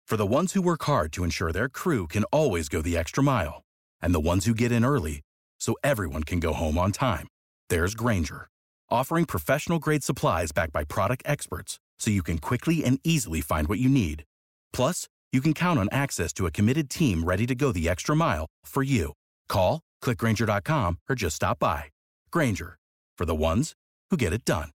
For the ones who work hard to ensure their crew can always go the extra mile, and the ones who get in early so everyone can go home on time, there's Grainger, offering professional-grade supplies backed by product experts so you can quickly and easily find what you need. Plus, you can count on access to a committed team ready to go the extra mile for you. Call, click Grainger.com, or just stop by. Grainger, for the ones who get it done.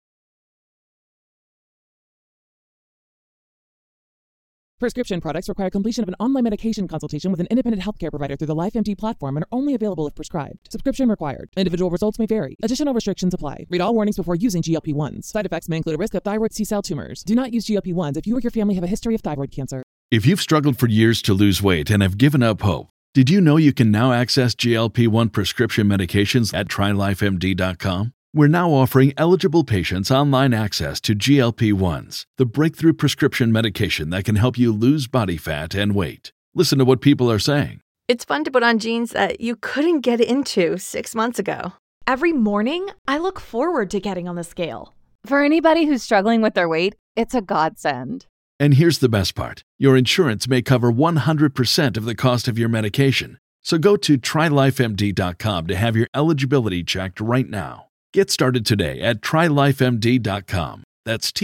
Prescription products require completion of an online medication consultation with an independent healthcare provider through the LifeMD platform and are only available if prescribed. Subscription required. Individual results may vary. Additional restrictions apply. Read all warnings before using GLP-1s. Side effects may include a risk of thyroid C-cell tumors. Do not use GLP-1s if you or your family have a history of thyroid cancer. If you've struggled for years to lose weight and have given up hope, did you know you can now access GLP-1 prescription medications at TryLifeMD.com? We're now offering eligible patients online access to GLP-1s, the breakthrough prescription medication that can help you lose body fat and weight. Listen to what people are saying. It's fun to put on jeans that you couldn't get into 6 months ago. Every morning, I look forward to getting on the scale. For anybody who's struggling with their weight, it's a godsend. And here's the best part. Your insurance may cover 100% of the cost of your medication. So go to TryLifeMD.com to have your eligibility checked right now. Get started today at TryLifeMD.com. That's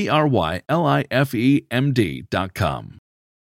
TryLifeMD.com.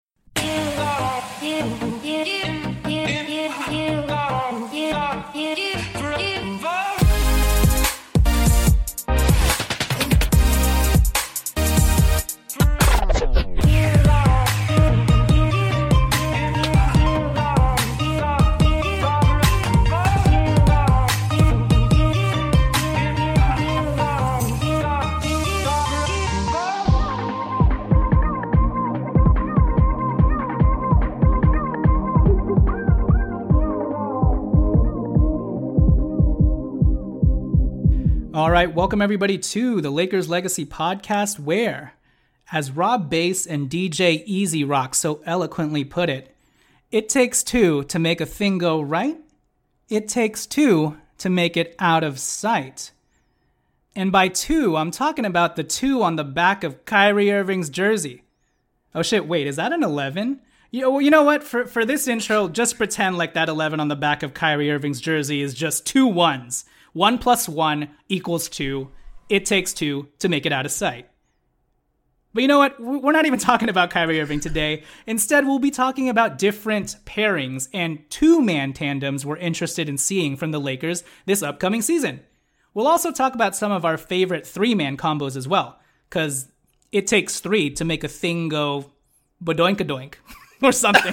All right, welcome everybody to the Lakers Legacy Podcast, where, as Rob Bass and DJ Easy Rock so eloquently put it takes two to make a thing go right. It takes two to make it out of sight. And by two, I'm talking about the two on the back of Kyrie Irving's jersey. Oh shit, wait, is that an 11? You know what? For this intro, just pretend like that 11 on the back of Kyrie Irving's jersey is just two ones. 1 + 1 = 2. It takes two to make it out of sight. But you know what? We're not even talking about Kyrie Irving today. Instead, we'll be talking about different pairings and two-man tandems we're interested in seeing from the Lakers this upcoming season. We'll also talk about some of our favorite three-man combos as well, because it takes three to make a thing go badoink-a-doink or something.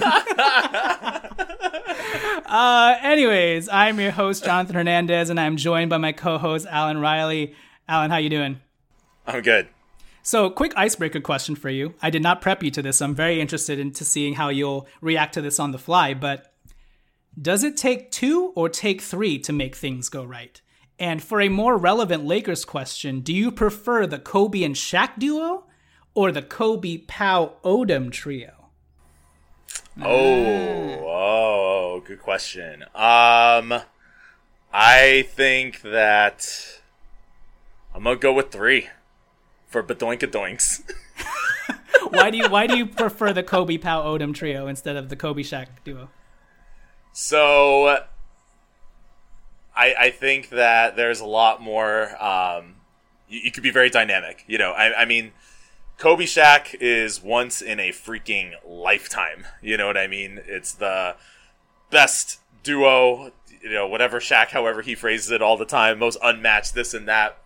Anyways, I'm your host, Jonathan Hernandez, and I'm joined by my co-host, Alan Riley. Alan, how you doing? I'm good. So, quick icebreaker question for you. I did not prep you to this. I'm very interested into seeing how you'll react to this on the fly, but does it take two or take three to make things go right? And for a more relevant Lakers question, do you prefer the Kobe and Shaq duo or the Kobe, Pau, Odom trio? Oh, good question. I think that I'm gonna go with three for badoink-a-doinks. Why do you prefer the Kobe, Pau, Odom trio instead of the Kobe, Shaq duo? So, I think that there's a lot more. You could be very dynamic. You know, I mean. Kobe Shaq is once in a freaking lifetime. You know what I mean? It's the best duo, you know, whatever Shaq, however he phrases it all the time, most unmatched this and that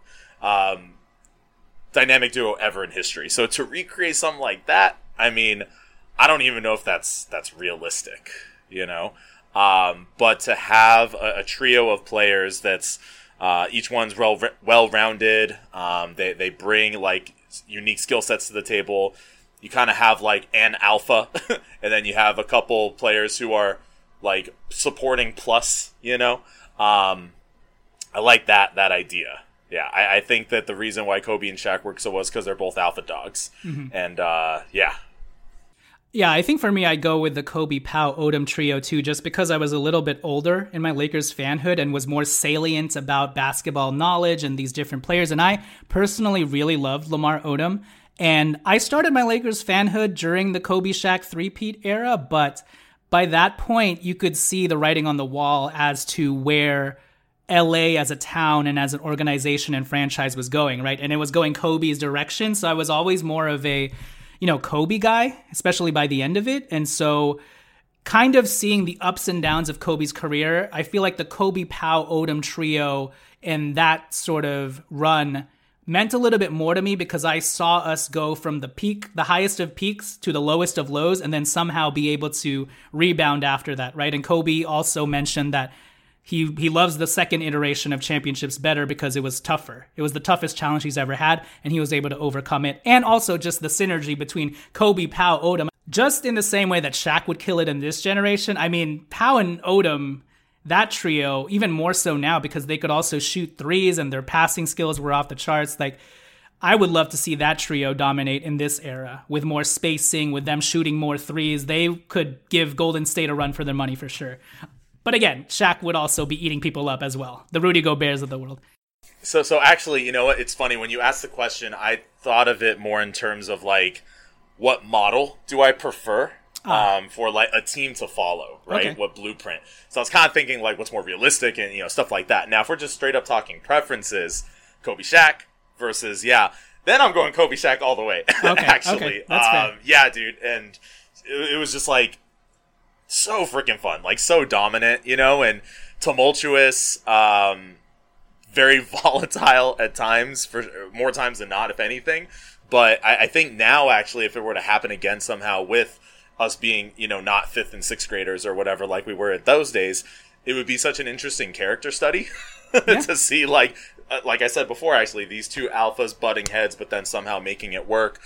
dynamic duo ever in history. So to recreate something like that, I mean, I don't even know if that's realistic, you know? But to have a trio of players that's each one's well-rounded, they bring like unique skill sets to the table. You kind of have like an alpha, and then you have a couple players who are like supporting plus, you know. I like that idea. Yeah, I think that the reason why Kobe and Shaq work so well is because they're both alpha dogs. Mm-hmm. And yeah. Yeah, I think for me, I go with the Kobe, Pau, Odom trio too, just because I was a little bit older in my Lakers fanhood and was more salient about basketball knowledge and these different players. And I personally really loved Lamar Odom. And I started my Lakers fanhood during the Kobe Shaq three-peat era, but by that point, you could see the writing on the wall as to where LA as a town and as an organization and franchise was going, right? And it was going Kobe's direction. So I was always more of a, Kobe guy, especially by the end of it. And so kind of seeing the ups and downs of Kobe's career, I feel like the Kobe, Pau, Odom trio and that sort of run meant a little bit more to me because I saw us go from the highest of peaks to the lowest of lows and then somehow be able to rebound after that, right? And Kobe also mentioned that he loves the second iteration of championships better because it was tougher. It was the toughest challenge he's ever had, and he was able to overcome it. And also just the synergy between Kobe, Pau, Odom. Just in the same way that Shaq would kill it in this generation, I mean, Pau and Odom, that trio, even more so now because they could also shoot threes and their passing skills were off the charts. Like, I would love to see that trio dominate in this era with more spacing, with them shooting more threes. They could give Golden State a run for their money for sure. But again, Shaq would also be eating people up as well. The Rudy Goberts of the world. So actually, you know what? It's funny. When you asked the question, I thought of it more in terms of, like, what model do I prefer for, like, a team to follow, right? Okay. What blueprint? So I was kind of thinking, like, what's more realistic and, stuff like that. Now, if we're just straight up talking preferences, Kobe Shaq versus, then I'm going Kobe Shaq all the way, Okay, actually. okay. That's fair. Yeah, dude. And it was just, like, so freaking fun, like so dominant, and tumultuous, very volatile at times, for more times than not, if anything. But I think now, actually, if it were to happen again somehow with us being, not 5th and 6th graders or whatever, like we were at those days, it would be such an interesting character study to see, like I said before, actually, these two alphas butting heads, but then somehow making it work.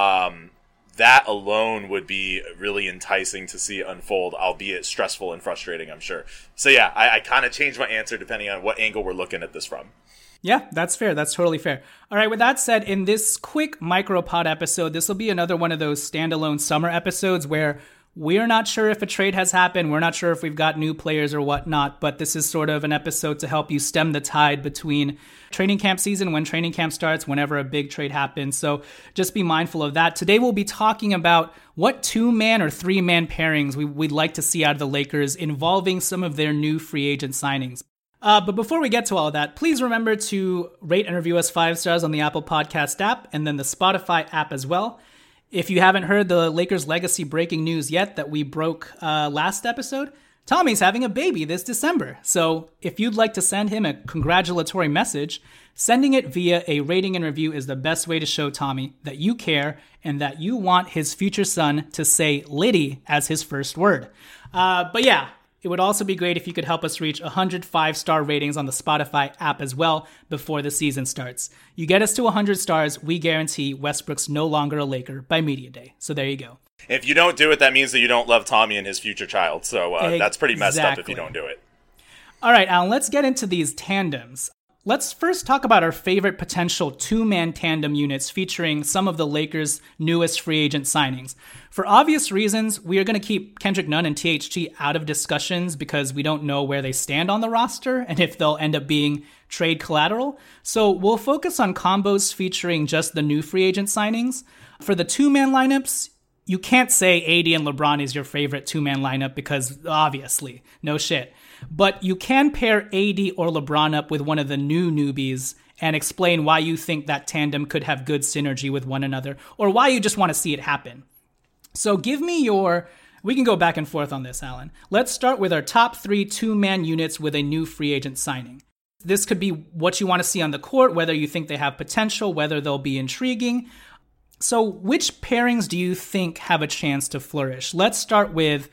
That alone would be really enticing to see unfold, albeit stressful and frustrating, I'm sure. So yeah, I kind of changed my answer depending on what angle we're looking at this from. Yeah, that's fair. That's totally fair. All right, with that said, in this quick micropod episode, this will be another one of those standalone summer episodes where we're not sure if a trade has happened. We're not sure if we've got new players or whatnot, but this is sort of an episode to help you stem the tide between training camp season, when training camp starts, whenever a big trade happens. So just be mindful of that. Today we'll be talking about what 2-man or 3-man pairings we'd like to see out of the Lakers involving some of their new free agent signings. But before we get to all of that, please remember to rate and review us 5 stars on the Apple Podcast app and then the Spotify app as well. If you haven't heard the Lakers legacy breaking news yet that we broke last episode, Tommy's having a baby this December. So if you'd like to send him a congratulatory message, sending it via a rating and review is the best way to show Tommy that you care and that you want his future son to say Liddy as his first word. But yeah, it would also be great if you could help us reach 100 5-star ratings on the Spotify app as well before the season starts. You get us to 100 stars, we guarantee Westbrook's no longer a Laker by Media Day. So there you go. If you don't do it, that means that you don't love Tommy and his future child. So that's pretty messed up if you don't do it. All right, Alan, let's get into these tandems. Let's first talk about our favorite potential 2-man tandem units featuring some of the Lakers' newest free agent signings. For obvious reasons, we are going to keep Kendrick Nunn and THT out of discussions because we don't know where they stand on the roster and if they'll end up being trade collateral. So we'll focus on combos featuring just the new free agent signings. For the 2-man lineups, you can't say AD and LeBron is your favorite 2-man lineup because obviously, no shit. But you can pair AD or LeBron up with one of the new newbies and explain why you think that tandem could have good synergy with one another or why you just want to see it happen. So give me we can go back and forth on this, Alan. Let's start with our top 3 2-man units with a new free agent signing. This could be what you want to see on the court, whether you think they have potential, whether they'll be intriguing. So which pairings do you think have a chance to flourish? Let's start with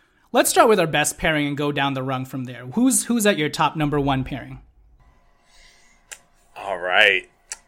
our best pairing and go down the rung from there. Who's at your top number 1 pairing? All right.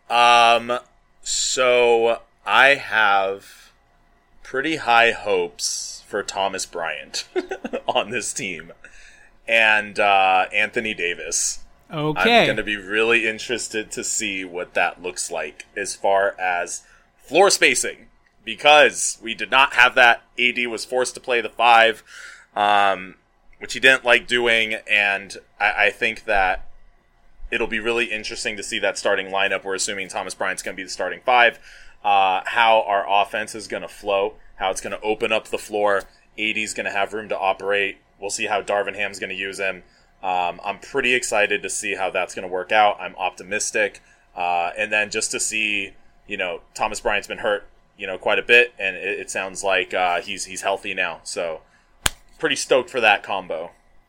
So I have pretty high hopes for Thomas Bryant on this team and Anthony Davis. Okay. I'm going to be really interested to see what that looks like as far as floor spacing, because we did not have that. AD was forced to play the 5, which he didn't like doing, and I think that it'll be really interesting to see that starting lineup. We're assuming Thomas Bryant's going to be the starting 5. how our offense is going to flow, how it's going to open up the floor. AD's going to have room to operate. We'll see how Darvin Ham's going to use him. I'm pretty excited to see how that's going to work out. I'm optimistic. And then just to see, Thomas Bryant's been hurt, quite a bit, and it sounds like he's healthy now. So pretty stoked for that combo.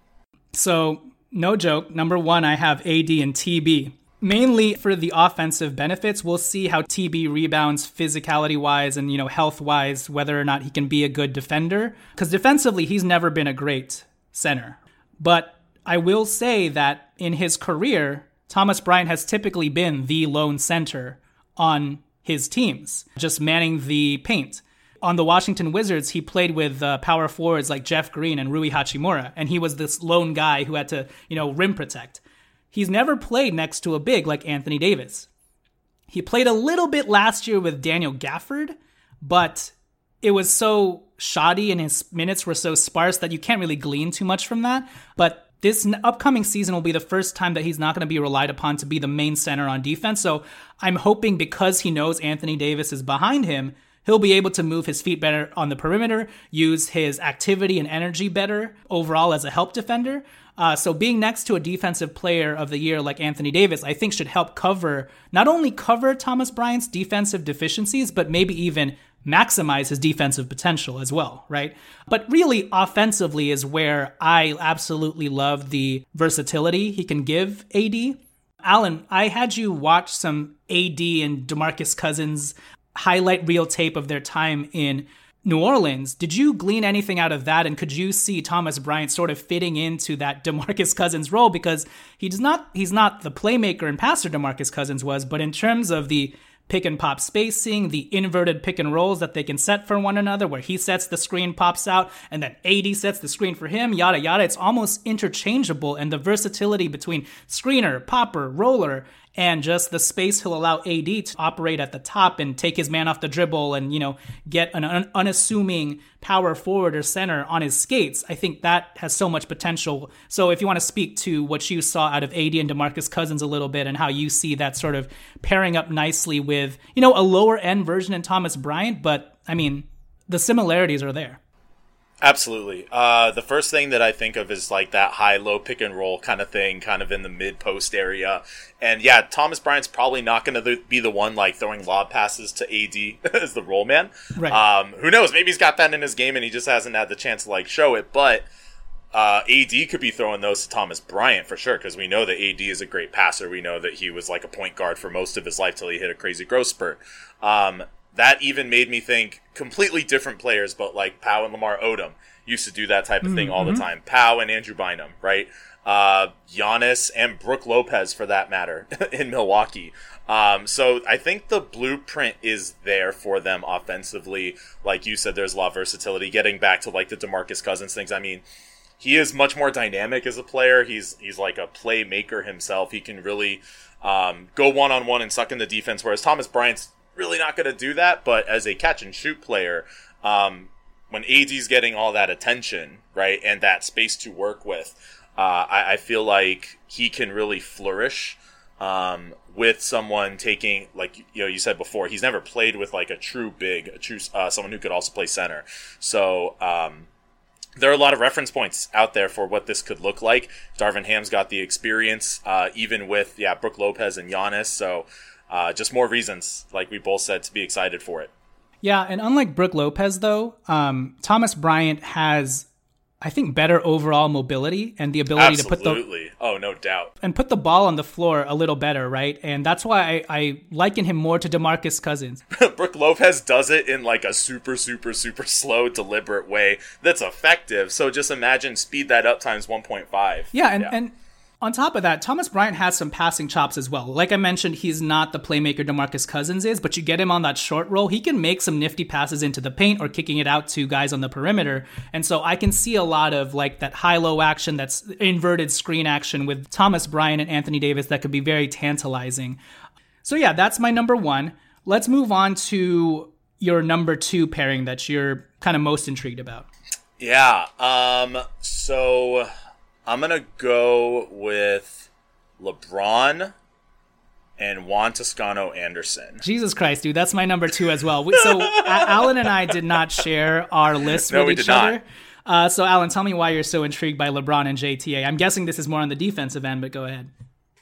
So no joke. Number 1, I have AD and TB. Mainly for the offensive benefits. We'll see how TB rebounds physicality-wise and, health-wise, whether or not he can be a good defender. Because defensively, he's never been a great center. But I will say that in his career, Thomas Bryant has typically been the lone center on his teams, just manning the paint. On the Washington Wizards, he played with power forwards like Jeff Green and Rui Hachimura, and he was this lone guy who had to, rim protect. He's never played next to a big like Anthony Davis. He played a little bit last year with Daniel Gafford, but it was so shoddy and his minutes were so sparse that you can't really glean too much from that. But this upcoming season will be the first time that he's not going to be relied upon to be the main center on defense. So I'm hoping because he knows Anthony Davis is behind him, he'll be able to move his feet better on the perimeter, use his activity and energy better overall as a help defender. So being next to a defensive player of the year like Anthony Davis, I think should help not only cover Thomas Bryant's defensive deficiencies, but maybe even maximize his defensive potential as well, right? But really, offensively is where I absolutely love the versatility he can give AD. Alan, I had you watch some AD and DeMarcus Cousins highlight reel tape of their time in New Orleans. Did you glean anything out of that? And could you see Thomas Bryant sort of fitting into that DeMarcus Cousins role? Because he's not the playmaker and passer DeMarcus Cousins was, but in terms of the pick and pop spacing, the inverted pick and rolls that they can set for one another, where he sets the screen, pops out, and then AD sets the screen for him, yada, yada. It's almost interchangeable, and the versatility between screener, popper, roller, and just the space he'll allow AD to operate at the top and take his man off the dribble and, get an unassuming power forward or center on his skates. I think that has so much potential. So if you want to speak to what you saw out of AD and DeMarcus Cousins a little bit and how you see that sort of pairing up nicely with, a lower end version in Thomas Bryant, but the similarities are there. Absolutely. The first thing that I think of is like that high-low pick and roll kind of thing, kind of in the mid-post area. And yeah, Thomas Bryant's probably not going to be the one like throwing lob passes to AD as the roll man. Right. Who knows? Maybe he's got that in his game and he just hasn't had the chance to like show it. But AD could be throwing those to Thomas Bryant for sure, because we know that AD is a great passer. We know that he was like a point guard for most of his life till he hit a crazy growth spurt. That even made me think completely different players, but like Pau and Lamar Odom used to do that type of thing all the time. Pau and Andrew Bynum, right? Giannis and Brook Lopez, for that matter, in Milwaukee. So I think the blueprint is there for them offensively. Like you said, there's a lot of versatility. Getting back to like the DeMarcus Cousins things, he is much more dynamic as a player. He's like a playmaker himself. He can really go one-on-one and suck in the defense, whereas Thomas Bryant's really not going to do that. But as a catch-and-shoot player, when AD's getting all that attention, right, and that space to work with, I feel like he can really flourish with someone taking, like you said before, he's never played with like a true big, someone who could also play center. So there are a lot of reference points out there for what this could look like. Darvin Ham's got the experience, even with Brook Lopez and Giannis. So just more reasons, like we both said, to be excited for it. Yeah, and unlike Brook Lopez, though, Thomas Bryant has, I think, better overall mobility and the ability to put no doubt. And put the ball on the floor a little better, right? And that's why I liken him more to DeMarcus Cousins. Brook Lopez does it in like a super, super, super slow, deliberate way that's effective. So just imagine speed that up times 1.5. Yeah, and on top of that, Thomas Bryant has some passing chops as well. Like I mentioned, he's not the playmaker DeMarcus Cousins is, but you get him on that short roll, he can make some nifty passes into the paint or kicking it out to guys on the perimeter. And so I can see a lot of like that high-low action, that's inverted screen action with Thomas Bryant and Anthony Davis that could be very tantalizing. So yeah, that's my number 1. Let's move on to your number 2 pairing that you're kind of most intrigued about. Yeah, so I'm going to go with LeBron and Juan Toscano Anderson. Jesus Christ, dude, that's my number 2 as well. So Alan and I did not share our list with each other. So Alan, tell me why you're so intrigued by LeBron and JTA. I'm guessing this is more on the defensive end, but go ahead.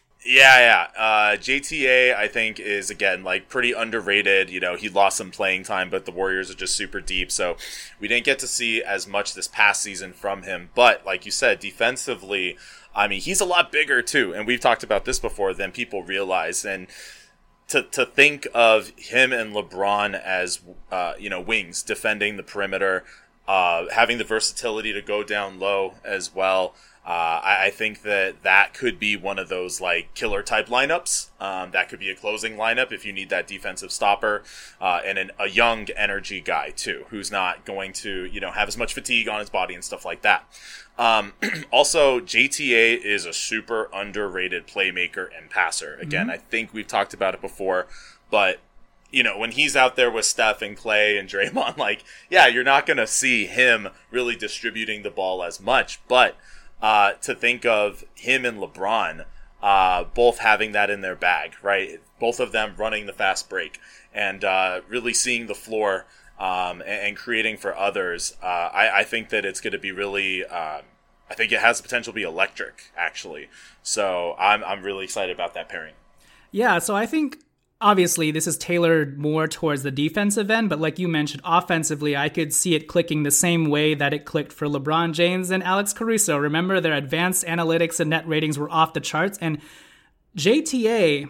Yeah. JTA, I think, is, again, like, pretty underrated. You know, he lost some playing time, but the Warriors are just super deep. So we didn't get to see as much this past season from him. But like you said, defensively, I mean, he's a lot bigger too. And we've talked about this before than people realize. And to think of him and LeBron as, wings, defending the perimeter, having the versatility to go down low as well. I think that could be one of those, like, killer type lineups. That could be a closing lineup if you need that defensive stopper, and a young energy guy too, who's not going to, have as much fatigue on his body and stuff like that. Also, JTA is a super underrated playmaker and passer. Again, I think we've talked about it before, but when he's out there with Steph and Clay and Draymond, like, yeah, you're not going to see him really distributing the ball as much, but to think of him and LeBron both having that in their bag, right? Both of them running the fast break and really seeing the floor and creating for others. I think that it's going to be really, I think it has the potential to be electric, actually. So I'm really excited about that pairing. Yeah, so I think obviously this is tailored more towards the defensive end, but like you mentioned, offensively, I could see it clicking the same way that it clicked for LeBron James and Alex Caruso. Remember, their advanced analytics and net ratings were off the charts, and JTA,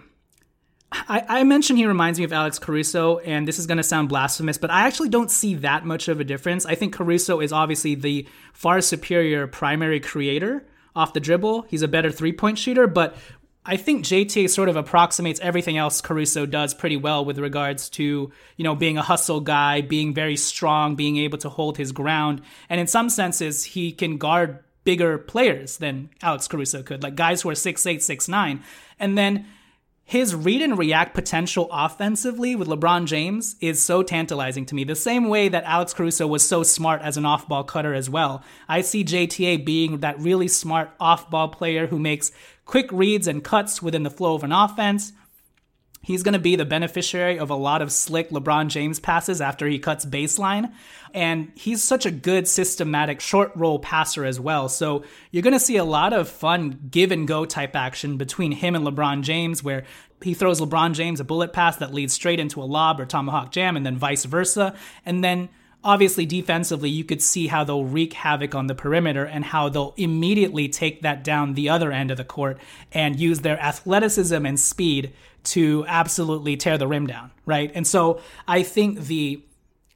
I mentioned he reminds me of Alex Caruso, and this is going to sound blasphemous, but I actually don't see that much of a difference. I think Caruso is obviously the far superior primary creator off the dribble. He's a better three-point shooter, but I think JTA sort of approximates everything else Caruso does pretty well with regards to, being a hustle guy, being very strong, being able to hold his ground. And in some senses, he can guard bigger players than Alex Caruso could, like guys who are 6'8", 6'9". And then his read and react potential offensively with LeBron James is so tantalizing to me. The same way that Alex Caruso was so smart as an off-ball cutter as well. I see JTA being that really smart off-ball player who makes quick reads and cuts within the flow of an offense. He's going to be the beneficiary of a lot of slick LeBron James passes after he cuts baseline. And he's such a good systematic short roll passer as well. So you're going to see a lot of fun give and go type action between him and LeBron James, where he throws LeBron James a bullet pass that leads straight into a lob or tomahawk jam, and then vice versa. And then obviously, defensively, you could see how they'll wreak havoc on the perimeter and how they'll immediately take that down the other end of the court and use their athleticism and speed to absolutely tear the rim down, right? And so I think the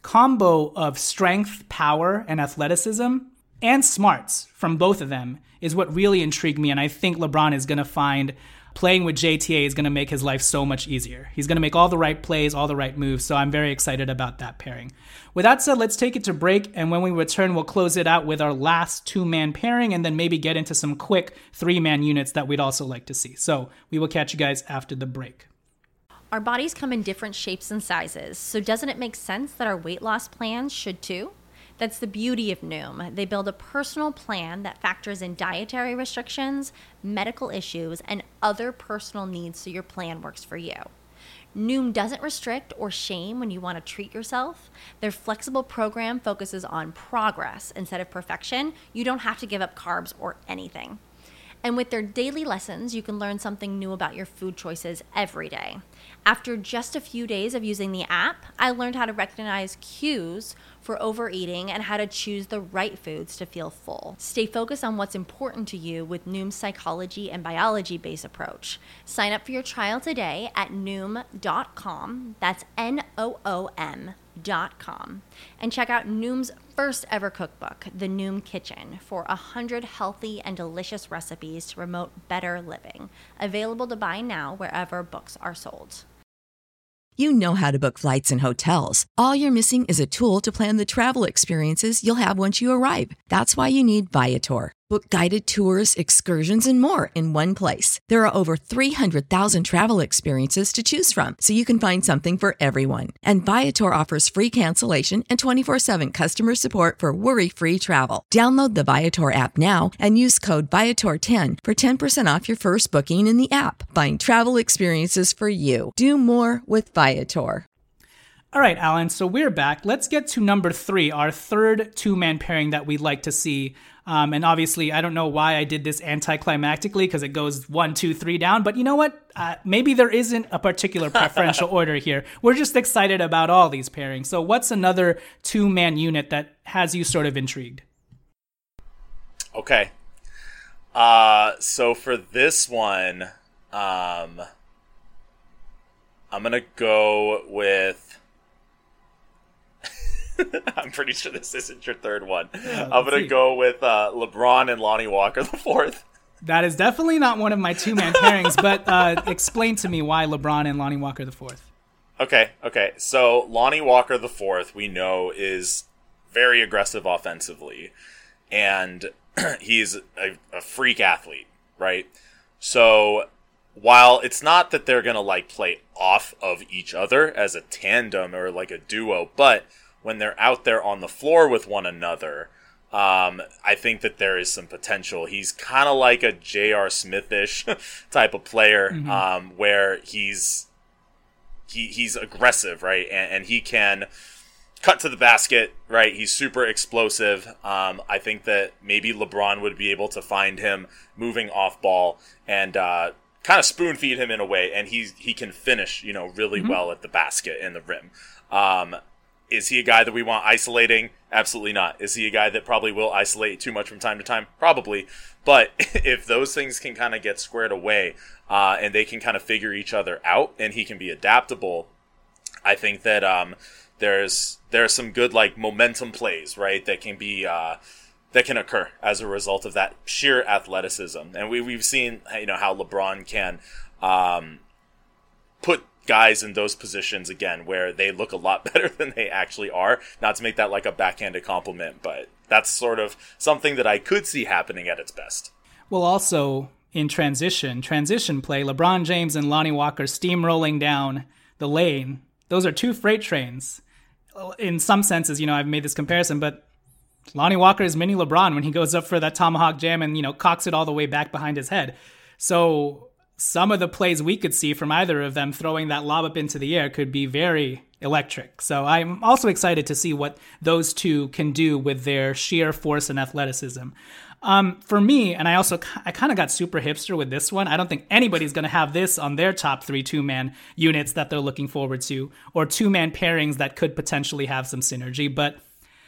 combo of strength, power, and athleticism and smarts from both of them is what really intrigued me. And I think LeBron is going to find playing with JTA is going to make his life so much easier. He's going to make all the right plays, all the right moves. So I'm very excited about that pairing. With that said, let's take it to break. And when we return, we'll close it out with our last 2-man pairing and then maybe get into some quick 3-man units that we'd also like to see. So we will catch you guys after the break. Our bodies come in different shapes and sizes. So doesn't it make sense that our weight loss plans should too? That's the beauty of Noom. They build a personal plan that factors in dietary restrictions, medical issues, and other personal needs so your plan works for you. Noom doesn't restrict or shame when you want to treat yourself. Their flexible program focuses on progress instead of perfection. You don't have to give up carbs or anything. And with their daily lessons, you can learn something new about your food choices every day. After just a few days of using the app, I learned how to recognize cues for overeating and how to choose the right foods to feel full. Stay focused on what's important to you with Noom's psychology and biology-based approach. Sign up for your trial today at Noom.com. That's Noom.com. And check out Noom's first ever cookbook, The Noom Kitchen, for 100 healthy and delicious recipes to promote better living. Available to buy now wherever books are sold. You know how to book flights and hotels. All you're missing is a tool to plan the travel experiences you'll have once you arrive. That's why you need Viator. Book guided tours, excursions, and more in one place. There are over 300,000 travel experiences to choose from, so you can find something for everyone. And Viator offers free cancellation and 24/7 customer support for worry-free travel. Download the Viator app now and use code Viator10 for 10% off your first booking in the app. Find travel experiences for you. Do more with Viator. All right, Alan, so we're back. Let's get to number 3, our third two-man pairing that we'd like to see. And obviously, I don't know why I did this anticlimactically because it goes 1, 2, 3 down. But you know what? Maybe there isn't a particular preferential order here. We're just excited about all these pairings. So what's another two-man unit that has you sort of intrigued? Okay. So for this one, I'm going to go with... I'm pretty sure this isn't your third one. Yeah, I'm going to go with LeBron and Lonnie Walker the fourth. That is definitely not one of my two-man pairings, but explain to me why LeBron and Lonnie Walker the fourth. Okay. So Lonnie Walker the fourth, we know, is very aggressive offensively, and he's a freak athlete, right? So while it's not that they're going to play off of each other as a tandem or like a duo, but when they're out there on the floor with one another, I think that there is some potential. He's kind of like a J.R. Smith-ish type of player, where he's aggressive, right? And he can cut to the basket, right? He's super explosive. I think that maybe LeBron would be able to find him moving off ball and kind of spoon feed him in a way, and he can finish, really well at the basket and the rim. Is he a guy that we want isolating? Absolutely not. Is he a guy that probably will isolate too much from time to time? Probably. But if those things can kind of get squared away, and they can kind of figure each other out, and he can be adaptable, I think that there's some good momentum plays, right, that can be that can occur as a result of that sheer athleticism. And we've seen how LeBron can put guys in those positions again where they look a lot better than they actually are. Not to make that like a backhanded compliment, but that's sort of something that I could see happening at its best. Well, also in transition play, LeBron James and Lonnie Walker steamrolling down the lane. Those are two freight trains. In some senses, I've made this comparison, but Lonnie Walker is mini LeBron when he goes up for that tomahawk jam and, cocks it all the way back behind his head. So some of the plays we could see from either of them throwing that lob up into the air could be very electric. So I'm also excited to see what those two can do with their sheer force and athleticism. For me, and I kind of got super hipster with this one. I don't think anybody's going to have this on their top 3 two-man units that they're looking forward to, or two-man pairings that could potentially have some synergy. But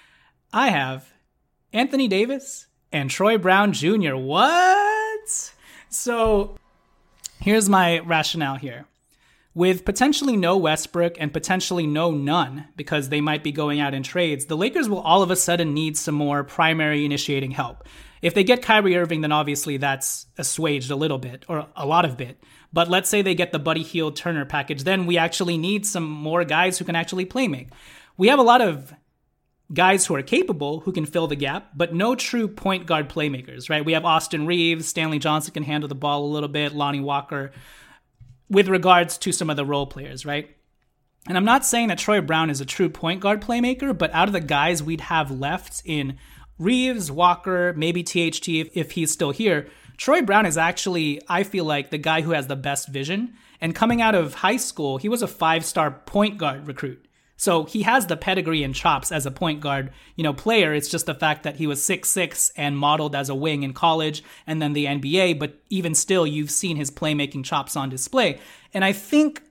I have Anthony Davis and Troy Brown Jr. What? So here's my rationale here. With potentially no Westbrook and potentially no none, because they might be going out in trades, the Lakers will all of a sudden need some more primary initiating help. If they get Kyrie Irving, then obviously that's assuaged a little bit, or a lot of bit. But let's say they get the Buddy Hield Turner package, then we actually need some more guys who can actually play make. We have a lot of guys who are capable, who can fill the gap, but no true point guard playmakers, right? We have Austin Reeves, Stanley Johnson can handle the ball a little bit, Lonnie Walker, with regards to some of the role players, right? And I'm not saying that Troy Brown is a true point guard playmaker, but out of the guys we'd have left in Reeves, Walker, maybe THT if he's still here, Troy Brown is actually, I feel like, the guy who has the best vision. And coming out of high school, he was a 5-star point guard recruit. So he has the pedigree and chops as a point guard, player. It's just the fact that he was 6'6" and modeled as a wing in college and then the NBA. But even still, you've seen his playmaking chops on display. And I think,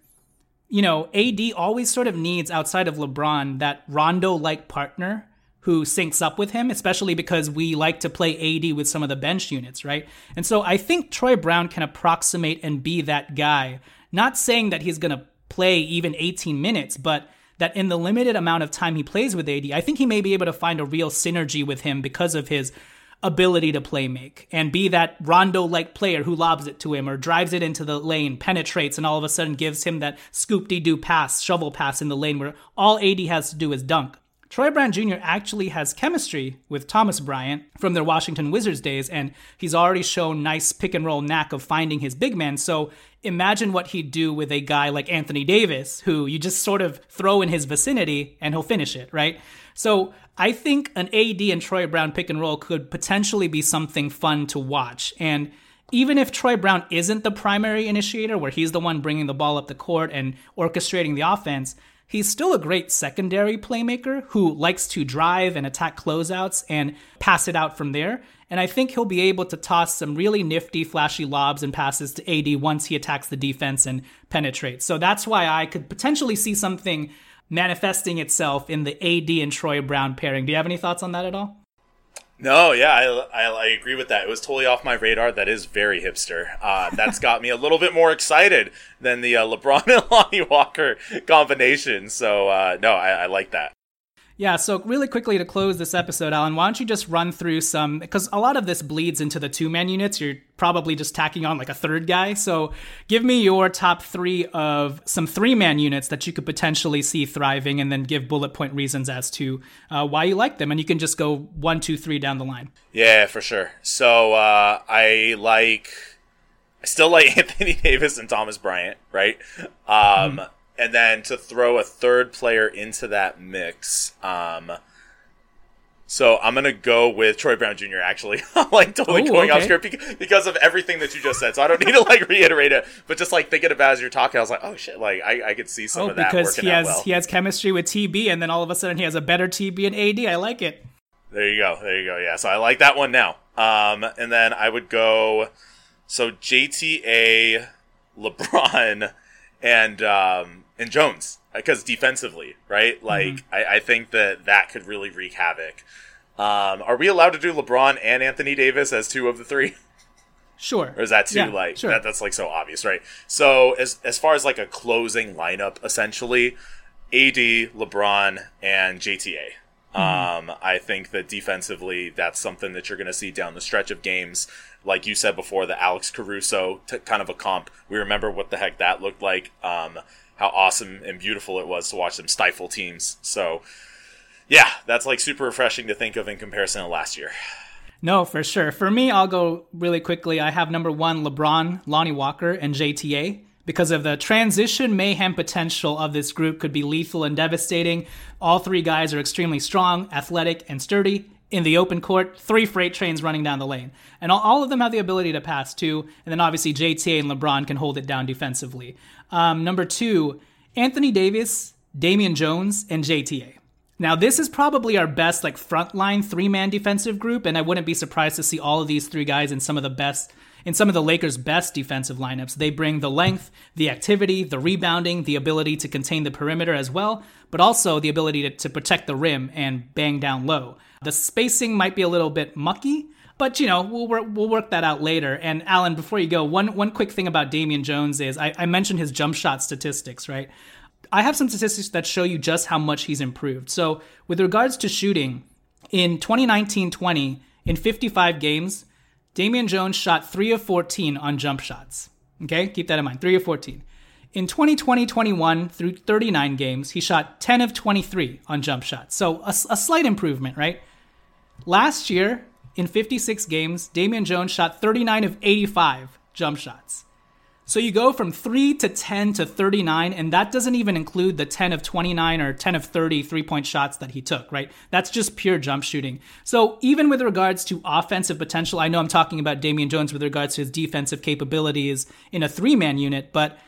AD always sort of needs, outside of LeBron, that Rondo-like partner who syncs up with him, especially because we like to play AD with some of the bench units, right? And so I think Troy Brown can approximate and be that guy. Not saying that he's going to play even 18 minutes, but that in the limited amount of time he plays with AD, I think he may be able to find a real synergy with him because of his ability to play make and be that Rondo-like player who lobs it to him or drives it into the lane, penetrates, and all of a sudden gives him that scoop-de-doo pass, shovel pass in the lane where all AD has to do is dunk. Troy Brown Jr. actually has chemistry with Thomas Bryant from their Washington Wizards days, and he's already shown nice pick and roll knack of finding his big man. So imagine what he'd do with a guy like Anthony Davis, who you just sort of throw in his vicinity and he'll finish it, right? So I think an AD and Troy Brown pick and roll could potentially be something fun to watch. And even if Troy Brown isn't the primary initiator, where he's the one bringing the ball up the court and orchestrating the offense, he's still a great secondary playmaker who likes to drive and attack closeouts and pass it out from there. And I think he'll be able to toss some really nifty, flashy lobs and passes to AD once he attacks the defense and penetrates. So that's why I could potentially see something manifesting itself in the AD and Troy Brown pairing. Do you have any thoughts on that at all? No, yeah, I agree with that. It was totally off my radar. That is very hipster. That's got me a little bit more excited than the LeBron and Lonnie Walker combination. So, no, I like that. Yeah, so really quickly to close this episode, Alan, why don't you just run through some, because a lot of this bleeds into the two-man units. You're probably just tacking on like a third guy. So give me your top three of some three-man units that you could potentially see thriving, and then give bullet point reasons as to why you like them. And you can just go 1, 2, 3 down the line. Yeah, for sure. So I still like Anthony Davis and Thomas Bryant, right? And then to throw a third player into that mix, so I'm going to go with Troy Brown Jr., actually. I'm like totally going off script because of everything that you just said. So I don't need to like reiterate it, but just like thinking about it as you're talking, I was like, oh shit, like I could see some of that working out well. He has chemistry with TB, and then all of a sudden he has a better TB and AD. I like it. There you go. Yeah, so I like that one now. And then I would go, so JTA, LeBron, and Jones, because defensively, right? Like, I think that could really wreak havoc. Are we allowed to do LeBron and Anthony Davis as two of the three? Sure. Or is that too, sure. That's like so obvious, right? So as far as like a closing lineup, essentially, AD, LeBron, and JTA. I think that defensively, that's something that you're going to see down the stretch of games. Like you said before, the Alex Caruso kind of a comp. We remember what the heck that looked like. How awesome and beautiful it was to watch them stifle teams. So, yeah, that's like super refreshing to think of in comparison to last year. No, for sure. For me, I'll go really quickly. I have number 1, LeBron, Lonnie Walker, and JTA. Because of the transition mayhem potential of this group could be lethal and devastating. All three guys are extremely strong, athletic, and sturdy. In the open court, 3 freight trains running down the lane. And all of them have the ability to pass too. And then obviously JTA and LeBron can hold it down defensively. Number 2, Anthony Davis, Damian Jones, and JTA. Now this is probably our best like frontline 3-man defensive group, and I wouldn't be surprised to see all of these 3 guys in some of the Lakers' best defensive lineups. They bring the length, the activity, the rebounding, the ability to contain the perimeter as well, but also the ability to protect the rim and bang down low. The spacing might be a little bit mucky, but, we'll work that out later. And Alan, before you go, one quick thing about Damian Jones is I mentioned his jump shot statistics, right? I have some statistics that show you just how much he's improved. So with regards to shooting, in 2019-20, in 55 games, Damian Jones shot 3 of 14 on jump shots. Okay, keep that in mind, 3 of 14. In 2020-21, through 39 games, he shot 10 of 23 on jump shots. So a slight improvement, right? Last year, in 56 games, Damian Jones shot 39 of 85 jump shots. So you go from 3 to 10 to 39, and that doesn't even include the 10 of 29 or 10 of 30 three-point shots that he took, right? That's just pure jump shooting. So even with regards to offensive potential, I know I'm talking about Damian Jones with regards to his defensive capabilities in a 3-man unit, but,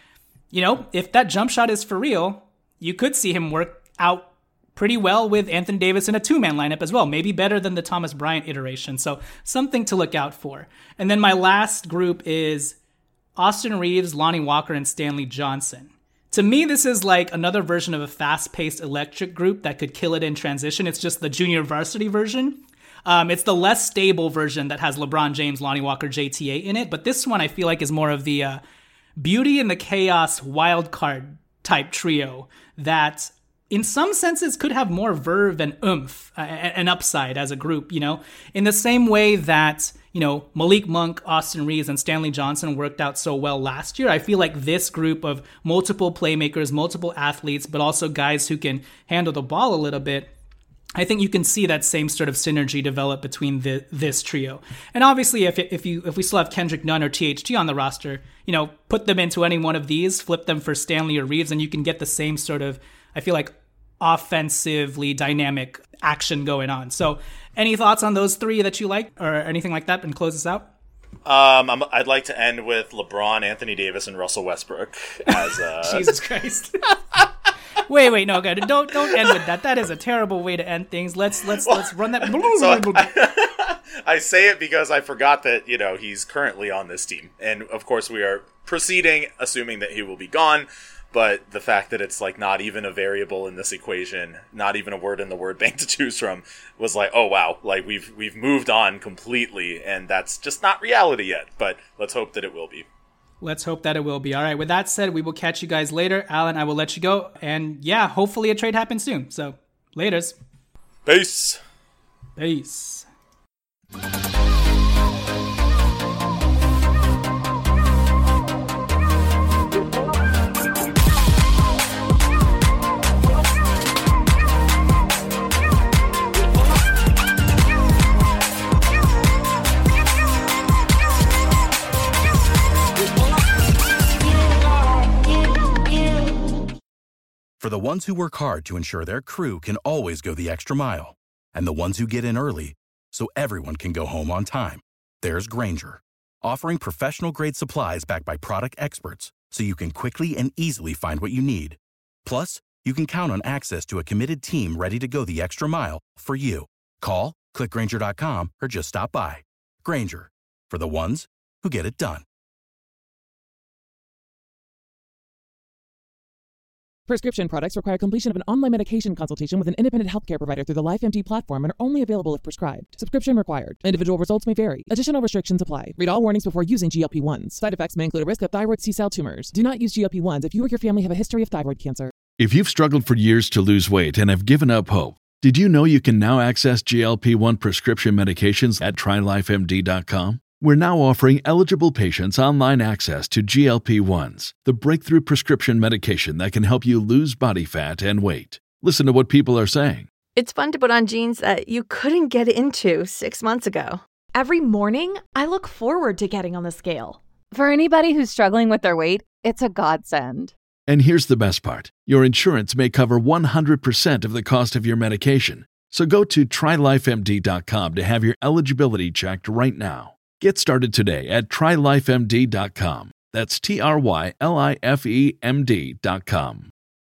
if that jump shot is for real, you could see him work out pretty well with Anthony Davis in a 2-man lineup as well, maybe better than the Thomas Bryant iteration. So something to look out for. And then my last group is Austin Reeves, Lonnie Walker, and Stanley Johnson. To me, this is like another version of a fast-paced electric group that could kill it in transition. It's just the junior varsity version. It's the less stable version that has LeBron James, Lonnie Walker, JTA in it. But this one I feel like is more of the beauty and the chaos wild card type trio that in some senses could have more verve and oomph and upside as a group, in the same way that, Malik Monk, Austin Reeves, and Stanley Johnson worked out so well last year. I feel like this group of multiple playmakers, multiple athletes, but also guys who can handle the ball a little bit I think you can see that same sort of synergy develop between this trio. And obviously, if we still have Kendrick Nunn or THT on the roster, put them into any one of these, flip them for Stanley or Reeves, and you can get the same sort of, I feel like, offensively dynamic action going on. So, any thoughts on those three that you like, or anything like that, and close us out? I'd like to end with LeBron, Anthony Davis, and Russell Westbrook as Jesus Christ. Wait, no, God, don't end with that. That is a terrible way to end things. Let's run that. So I say it because I forgot that he's currently on this team, and of course we are proceeding assuming that he will be gone. But the fact that it's like not even a variable in this equation, not even a word in the word bank to choose from, was like, oh wow, like we've moved on completely, and that's just not reality yet. But let's hope that it will be. Let's hope that it will be. All right, with that said, we will catch you guys later. Alan, I will let you go. And yeah, hopefully a trade happens soon. So, laters. Peace. Peace. For the ones who work hard to ensure their crew can always go the extra mile, and the ones who get in early so everyone can go home on time, there's Grainger, offering professional-grade supplies backed by product experts so you can quickly and easily find what you need. Plus, you can count on access to a committed team ready to go the extra mile for you. Call, click Grainger.com, or just stop by. Grainger, for the ones who get it done. Prescription products require completion of an online medication consultation with an independent healthcare provider through the LifeMD platform and are only available if prescribed. Subscription required. Individual results may vary. Additional restrictions apply. Read all warnings before using GLP-1s. Side effects may include a risk of thyroid C-cell tumors. Do not use GLP-1s if you or your family have a history of thyroid cancer. If you've struggled for years to lose weight and have given up hope, did you know you can now access GLP-1 prescription medications at TryLifeMD.com? We're now offering eligible patients online access to GLP-1s, the breakthrough prescription medication that can help you lose body fat and weight. Listen to what people are saying. It's fun to put on jeans that you couldn't get into 6 months ago. Every morning, I look forward to getting on the scale. For anybody who's struggling with their weight, it's a godsend. And here's the best part. Your insurance may cover 100% of the cost of your medication. So go to TryLifeMD.com to have your eligibility checked right now. Get started today at TryLifeMD.com. That's TryLifeMD.com.